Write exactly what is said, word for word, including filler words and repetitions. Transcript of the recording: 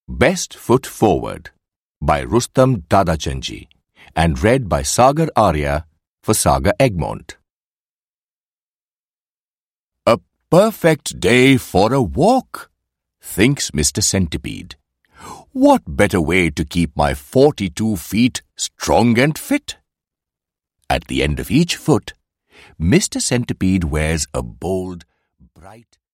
Best Foot Forward by Rustam Dadachanji and read by Sagar Arya for Saga Egmont. A perfect day for a walk, thinks Mister Centipede. What better way to keep my forty-two feet strong and fit? At the end of each foot, Mister Centipede wears a bold, bright